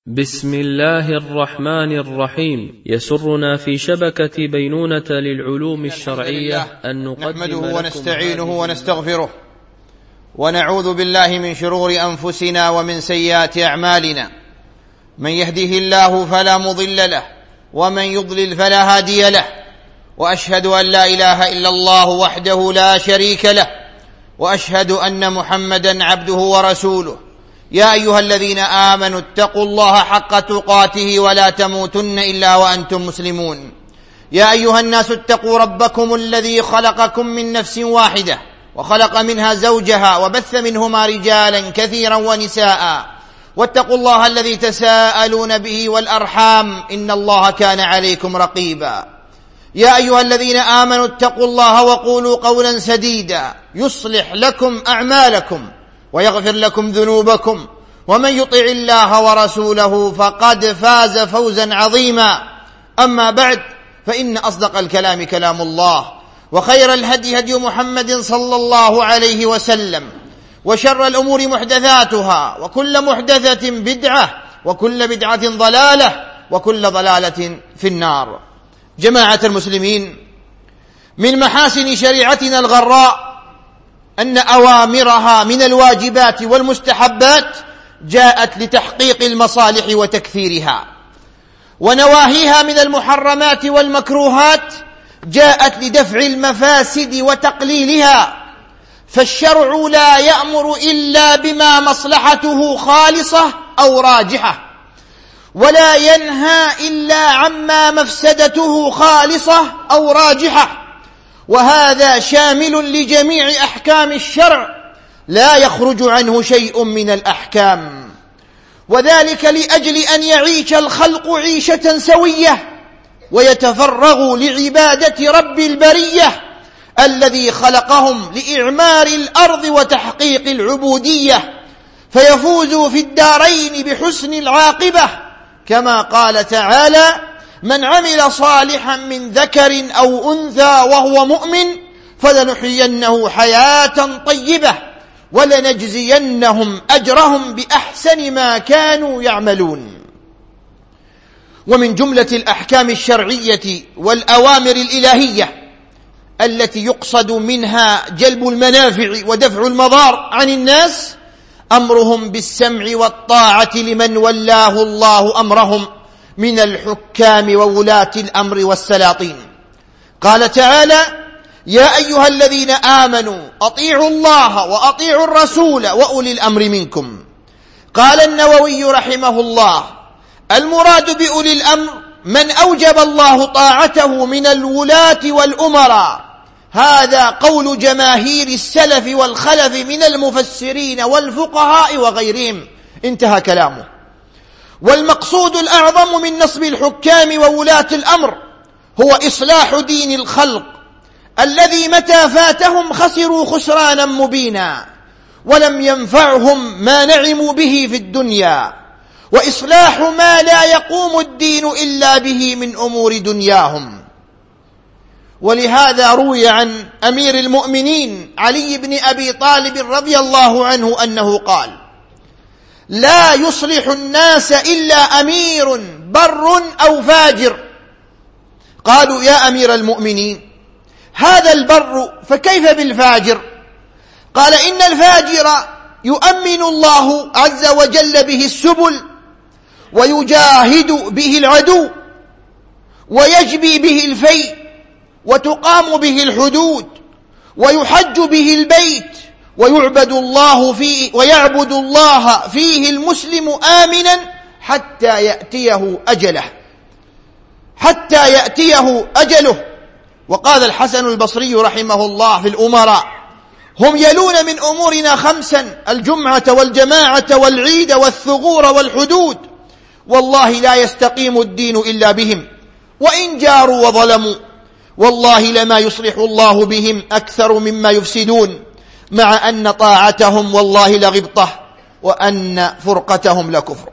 بسم الله الرحمن الرحيم. يسرنا في شبكة بينونة للعلوم الشرعية أن نحمده ونستعينه ونستغفره ونعوذ بالله من شرور أنفسنا ومن سيئات أعمالنا. من يهده الله فلا مضل له ومن يضلل فلا هادي له، وأشهد أن لا إله إلا الله وحده لا شريك له، وأشهد أن محمدا عبده ورسوله. يا أيها الذين آمنوا اتقوا الله حق تقاته ولا تموتن إلا وأنتم مسلمون. يا أيها الناس اتقوا ربكم الذي خلقكم من نفس واحدة وخلق منها زوجها وبث منهما رجالا كثيرا ونساء، واتقوا الله الذي تساءلون به والأرحام إن الله كان عليكم رقيبا. يا أيها الذين آمنوا اتقوا الله وقولوا قولا سديدا يصلح لكم أعمالكم ويغفر لكم ذنوبكم، ومن يطع الله ورسوله فقد فاز فوزا عظيما. أما بعد، فإن أصدق الكلام كلام الله، وخير الهدي هدي محمد صلى الله عليه وسلم، وشر الأمور محدثاتها، وكل محدثة بدعة، وكل بدعة ضلالة، وكل ضلالة في النار. جماعة المسلمين، من محاسن شريعتنا الغراء أن أوامرها من الواجبات والمستحبات جاءت لتحقيق المصالح وتكثيرها، ونواهيها من المحرمات والمكروهات جاءت لدفع المفاسد وتقليلها. فالشرع لا يأمر إلا بما مصلحته خالصة أو راجحة، ولا ينهى إلا عما مفسدته خالصة أو راجحة، وهذا شامل لجميع أحكام الشرع لا يخرج عنه شيء من الأحكام، وذلك لأجل أن يعيش الخلق عيشة سوية ويتفرغوا لعبادة رب البرية الذي خلقهم لإعمار الأرض وتحقيق العبودية، فيفوزوا في الدارين بحسن العاقبة، كما قال تعالى: من عمل صالحا من ذكر أو أنثى وهو مؤمن فلنحيينه حياة طيبة ولنجزينهم أجرهم بأحسن ما كانوا يعملون. ومن جملة الأحكام الشرعية والأوامر الإلهية التي يقصد منها جلب المنافع ودفع المضار عن الناس أمرهم بالسمع والطاعة لمن ولاه الله أمرهم من الحكام وولاة الأمر والسلاطين. قال تعالى: يا أيها الذين آمنوا أطيعوا الله وأطيعوا الرسول وأولي الأمر منكم. قال النووي رحمه الله: المراد بأولي الأمر من أوجب الله طاعته من الولاة والأمراء. هذا قول جماهير السلف والخلف من المفسرين والفقهاء وغيرهم. انتهى كلامه. والمقصود الأعظم من نصب الحكام وولاة الأمر هو إصلاح دين الخلق الذي متى فاتهم خسروا خسرانا مبينا ولم ينفعهم ما نعموا به في الدنيا، وإصلاح ما لا يقوم الدين إلا به من أمور دنياهم. ولهذا روي عن أمير المؤمنين علي بن أبي طالب رضي الله عنه أنه قال: لا يصلح الناس إلا أمير بر أو فاجر. قالوا: يا أمير المؤمنين، هذا البر فكيف بالفاجر؟ قال: إن الفاجر يؤمن الله عز وجل به السبل، ويجاهد به العدو، ويجبي به الفيء، وتقام به الحدود، ويحج به البيت، ويعبد الله فيه المسلم آمنا حتى يأتيه أجله. وقال الحسن البصري رحمه الله في الأمراء: هم يلون من أمورنا 5: الجمعة والجماعة والعيد والثغور والحدود، والله لا يستقيم الدين إلا بهم، وإن جاروا وظلموا والله لما يصلح الله بهم أكثر مما يفسدون، مع أن طاعتهم والله لغبطة وأن فرقتهم لكفر.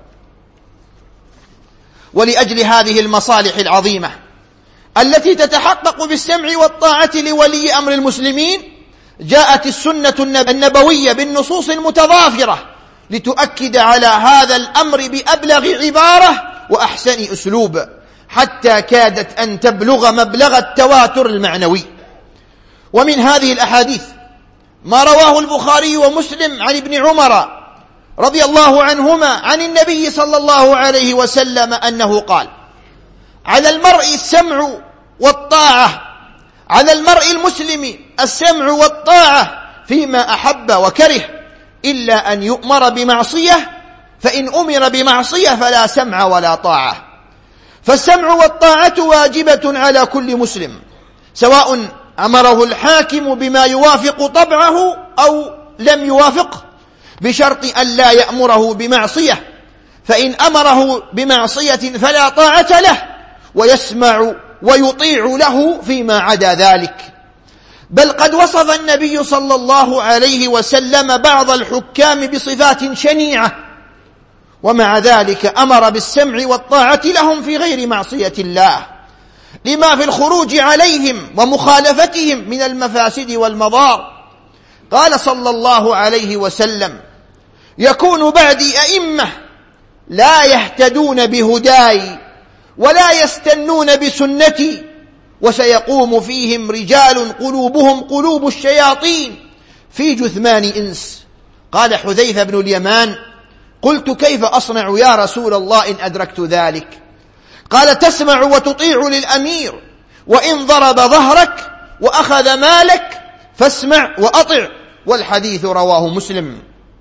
ولأجل هذه المصالح العظيمة التي تتحقق بالسمع والطاعة لولي أمر المسلمين جاءت السنة النبوية بالنصوص المتضافرة لتؤكد على هذا الأمر بأبلغ عبارة وأحسن أسلوب، حتى كادت أن تبلغ مبلغ التواتر المعنوي. ومن هذه الأحاديث ما رواه البخاري ومسلم عن ابن عمر رضي الله عنهما عن النبي صلى الله عليه وسلم أنه قال: على المرء السمع والطاعة، على المرء المسلم السمع والطاعة فيما أحب وكره، إلا أن يؤمر بمعصية، فإن أمر بمعصية فلا سمع ولا طاعة. فالسمع والطاعة واجبة على كل مسلم، سواء أمره الحاكم بما يوافق طبعه أو لم يوافقه، بشرط أن لا يأمره بمعصية، فإن أمره بمعصية فلا طاعة له، ويسمع ويطيع له فيما عدا ذلك. بل قد وصف النبي صلى الله عليه وسلم بعض الحكام بصفات شنيعة، ومع ذلك أمر بالسمع والطاعة لهم في غير معصية الله، لما في الخروج عليهم ومخالفتهم من المفاسد والمضار. قال صلى الله عليه وسلم: يكون بعدي أئمة لا يهتدون بهداي ولا يستنون بسنتي، وسيقوم فيهم رجال قلوبهم قلوب الشياطين في جثمان إنس. قال حذيفة بن اليمان: قلت كيف أصنع يا رسول الله إن أدركت ذلك؟ قال: تسمع وتطيع للأمير، وإن ضرب ظهرك وأخذ مالك فاسمع وأطع. والحديث رواه مسلم.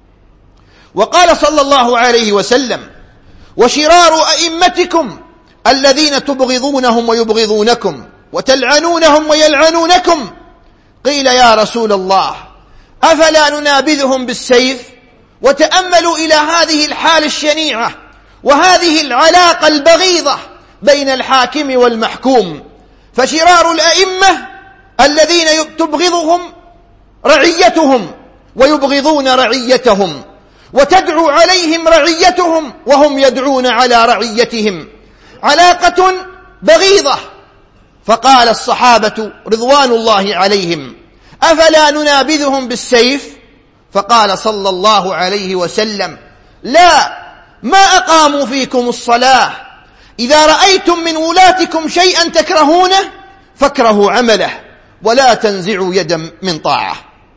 وقال صلى الله عليه وسلم: وشرار أئمتكم الذين تبغضونهم ويبغضونكم وتلعنونهم ويلعنونكم. قيل: يا رسول الله، أفلا ننابذهم بالسيف؟ وتأملوا إلى هذه الحال الشنيعة وهذه العلاقة البغيضة بين الحاكم والمحكوم. فشرار الأئمة الذين تبغضهم رعيتهم ويبغضون رعيتهم، وتدعو عليهم رعيتهم وهم يدعون على رعيتهم، علاقة بغيضة. فقال الصحابة رضوان الله عليهم: أفلا ننابذهم بالسيف؟ فقال صلى الله عليه وسلم: لا، ما أقاموا فيكم الصلاة. إذا رأيتم من ولاتكم شيئا تكرهونه فاكرهوا عمله، ولا تنزعوا يدا من طاعة.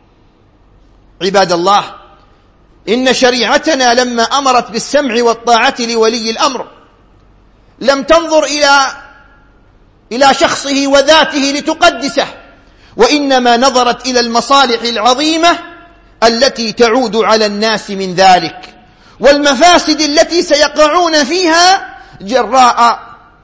عباد الله، إن شريعتنا لما أمرت بالسمع والطاعة لولي الأمر لم تنظر إلى شخصه وذاته لتقدسه، وإنما نظرت إلى المصالح العظيمة التي تعود على الناس من ذلك، والمفاسد التي سيقعون فيها جراء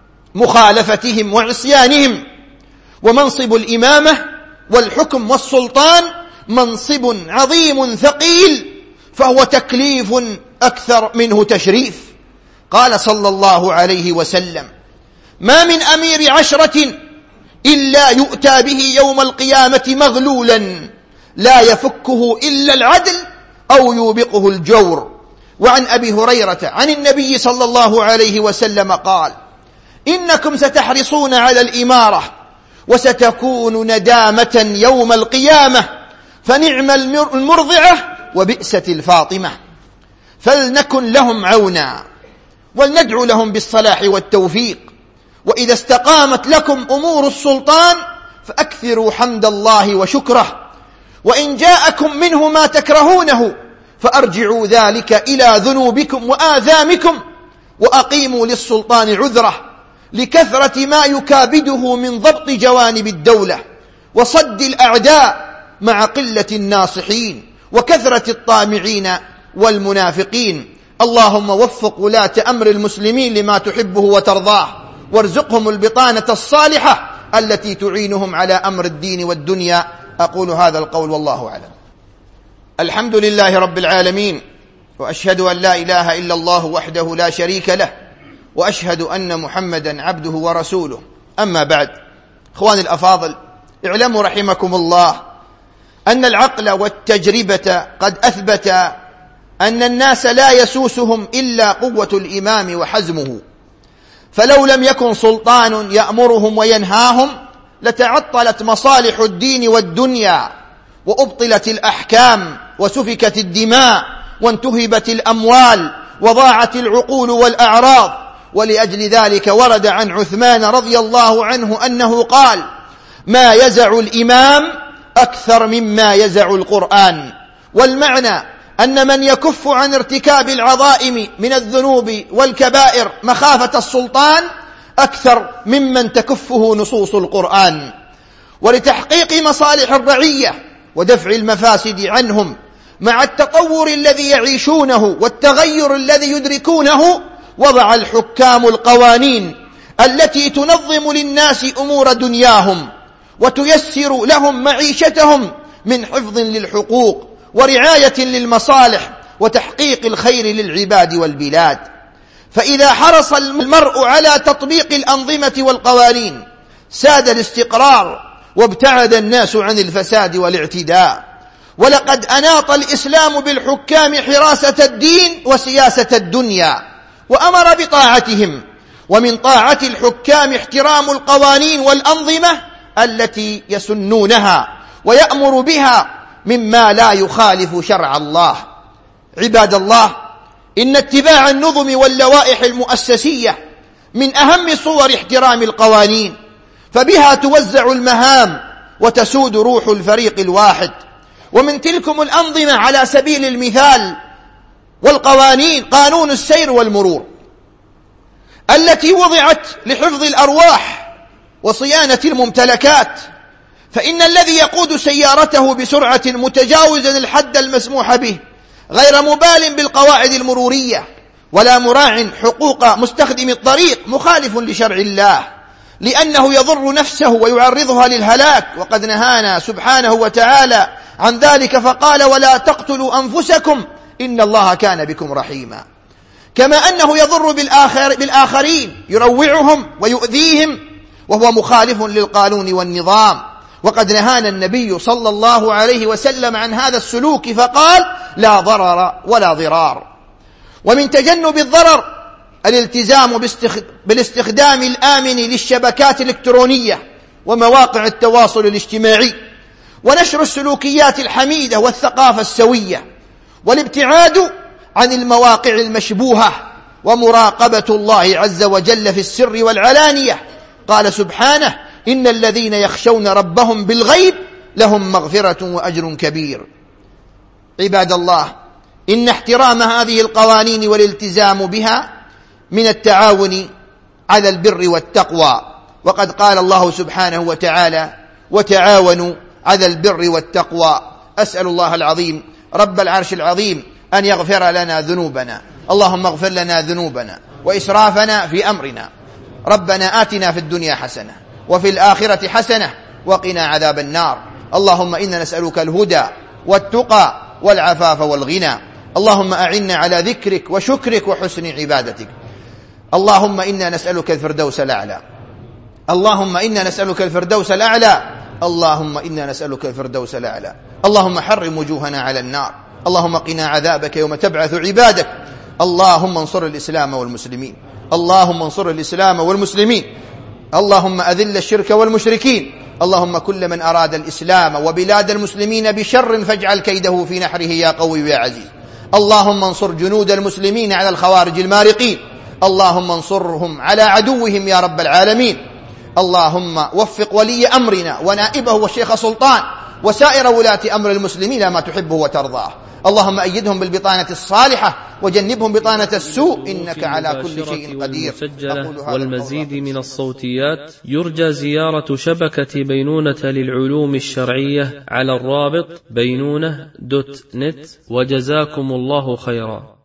مخالفتهم وعصيانهم. ومنصب الإمامة والحكم والسلطان منصب عظيم ثقيل، فهو تكليف أكثر منه تشريف. قال صلى الله عليه وسلم: ما من أمير 10 إلا يؤتى به يوم القيامة مغلولا لا يفكه إلا العدل أو يوبقه الجور. وعن أبي هريرة عن النبي صلى الله عليه وسلم قال: إنكم ستحرصون على الإمارة وستكون ندامة يوم القيامة، فنعم المرضعة وبئست الفاطمة. فلنكن لهم عونا ولندعو لهم بالصلاح والتوفيق. وإذا استقامت لكم أمور السلطان فأكثروا حمد الله وشكره، وإن جاءكم منه ما تكرهونه فأرجعوا ذلك إلى ذنوبكم وآثامكم، وأقيموا للسلطان عذره لكثرة ما يكابده من ضبط جوانب الدولة وصد الأعداء مع قلة الناصحين وكثرة الطامعين والمنافقين. اللهم وفق ولاة أمر المسلمين لما تحبه وترضاه، وارزقهم البطانة الصالحة التي تعينهم على أمر الدين والدنيا. أقول هذا القول والله أعلم. الحمد لله رب العالمين، وأشهد أن لا إله إلا الله وحده لا شريك له، وأشهد أن محمدا عبده ورسوله. أما بعد، إخواني الأفاضل، اعلموا رحمكم الله أن العقل والتجربة قد أثبت أن الناس لا يسوسهم إلا قوة الإمام وحزمه، فلو لم يكن سلطان يأمرهم وينهاهم لتعطلت مصالح الدين والدنيا، وأبطلت الأحكام، وسفكت الدماء، وانتهبت الأموال وضاعت العقول والأعراض. ولأجل ذلك ورد عن عثمان رضي الله عنه أنه قال: ما يزع الإمام أكثر مما يزع القرآن. والمعنى أن من يكف عن ارتكاب العظائم من الذنوب والكبائر مخافة السلطان أكثر ممن تكفه نصوص القرآن. ولتحقيق مصالح الرعية ودفع المفاسد عنهم مع التطور الذي يعيشونه والتغير الذي يدركونه، وضع الحكام القوانين التي تنظم للناس أمور دنياهم وتيسر لهم معيشتهم من حفظ للحقوق ورعاية للمصالح وتحقيق الخير للعباد والبلاد. فإذا حرص المرء على تطبيق الأنظمة والقوانين ساد الاستقرار وابتعد الناس عن الفساد والاعتداء. ولقد أناط الإسلام بالحكام حراسة الدين وسياسة الدنيا، وأمر بطاعتهم. ومن طاعة الحكام احترام القوانين والأنظمة التي يسنونها ويأمر بها مما لا يخالف شرع الله. عباد الله، إن اتباع النظم واللوائح المؤسسية من أهم صور احترام القوانين، فبها توزع المهام وتسود روح الفريق الواحد. ومن تلكم الأنظمة على سبيل المثال والقوانين قانون السير والمرور التي وضعت لحفظ الأرواح وصيانة الممتلكات. فإن الذي يقود سيارته بسرعة متجاوزا الحد المسموح به غير مبال بالقواعد المرورية ولا مراع حقوق مستخدم الطريق مخالف لشرع الله، لأنه يضر نفسه ويعرضها للهلاك. وقد نهانا سبحانه وتعالى عن ذلك فقال: ولا تقتلوا أنفسكم إن الله كان بكم رحيما. كما أنه يضر بالآخرين يروعهم ويؤذيهم وهو مخالف للقانون والنظام. وقد نهانا النبي صلى الله عليه وسلم عن هذا السلوك فقال: لا ضرر ولا ضرار. ومن تجنب الضرر الالتزام بالاستخدام الآمن للشبكات الإلكترونية ومواقع التواصل الاجتماعي ونشر السلوكيات الحميدة والثقافة السوية، والابتعاد عن المواقع المشبوهة، ومراقبة الله عز وجل في السر والعلانية. قال سبحانه: إن الذين يخشون ربهم بالغيب لهم مغفرة وأجر كبير. عباد الله، إن احترام هذه القوانين والالتزام بها من التعاون على البر والتقوى. وقد قال الله سبحانه وتعالى: وتعاونوا على البر والتقوى. أسأل الله العظيم رب العرش العظيم أن يغفر لنا ذنوبنا. اللهم اغفر لنا ذنوبنا وإسرافنا في أمرنا. ربنا آتنا في الدنيا حسنة وفي الآخرة حسنة وقنا عذاب النار. اللهم إنا نسألك الهدى والتقى والعفاف والغنى. اللهم أعنا على ذكرك وشكرك وحسن عبادتك. اللهم إنا نسألك الفردوس الأعلى. اللهم إنا نسألك الفردوس الأعلى. اللهم إنا نسألك الفردوس الأعلى. اللهم حرم وجوهنا على النار. اللهم قنا عذابك يوم تبعث عبادك. اللهم انصر الإسلام والمسلمين. اللهم انصر الإسلام والمسلمين. اللهم أذل الشرك والمشركين. اللهم كل من أراد الإسلام وبلاد المسلمين بشر فاجعل كيده في نحره يا قوي يا عزيز. اللهم انصر جنود المسلمين على الخوارج المارقين. اللهم انصرهم على عدوهم يا رب العالمين. اللهم وفق ولي أمرنا ونائبه والشيخ سلطان وسائر ولاة أمر المسلمين ما تحبه وترضاه. اللهم أيدهم بالبطانة الصالحة وجنبهم بطانة السوء إنك على كل شيء قدير. والمزيد من الصوتيات يرجى زيارة شبكة بينونة للعلوم الشرعية على الرابط بينونة.net. وجزاكم الله خيرا.